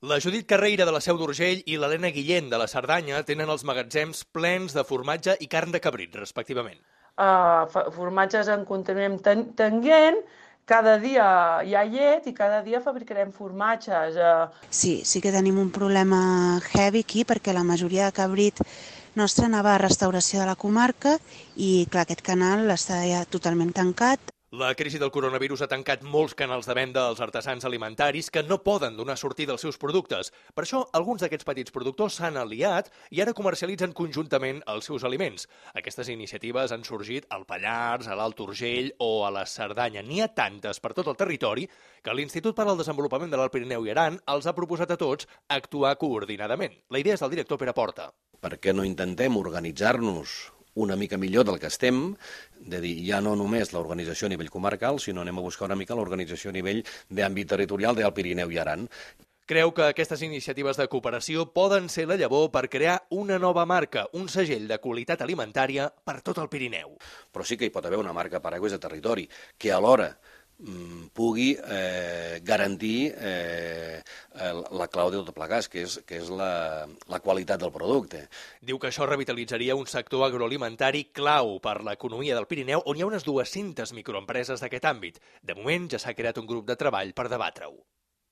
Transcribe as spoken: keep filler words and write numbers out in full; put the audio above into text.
La Judit Carreira de la Seu d'Urgell i l'Helena Guillén de la Cerdanya tenen els magatzems plens de formatge i carn de cabrit, respectivament. Uh, formatges en continuem ten tenint, cada dia hi ha llet i cada dia fabricarem formatges. Uh... Sí, sí que tenim un problema heavy aquí perquè la majoria de cabrit nostre anava a restauració de la comarca i clar, aquest canal està ja totalment tancat. La crisi del coronavirus ha tancat molts canals de venda als artesans alimentaris que no poden donar sortida als seus productes. Per això, alguns d'aquests petits productors s'han aliat i ara comercialitzen conjuntament els seus aliments. Aquestes iniciatives han sorgit al Pallars, a l'Alt Urgell o a la Cerdanya. N'hi ha tantes per tot el territori que l'Institut per al Desenvolupament de l'Alt Pirineu i Aran els ha proposat a tots actuar coordinadament. La idea és del director Pere Porta. Per què no intentem organitzar-nos una mica millor del que estem, de dir, ja no només l'organització a nivell comarcal, sinó anem a buscar una mica l'organització a nivell d'àmbit territorial del Pirineu i Aran. Creu que aquestes iniciatives de cooperació poden ser la llavor per crear una nova marca, un segell de qualitat alimentària per tot el Pirineu. Però sí que hi pot haver una marca paraigües de territori, que alhora pugui eh, garantir eh, la clau de tot plegats, que és, que és la, la qualitat del producte. Diu que això revitalitzaria un sector agroalimentari clau per l'economia del Pirineu, on hi ha unes dues-centes microempreses d'aquest àmbit. De moment ja s'ha creat un grup de treball per debatre-ho.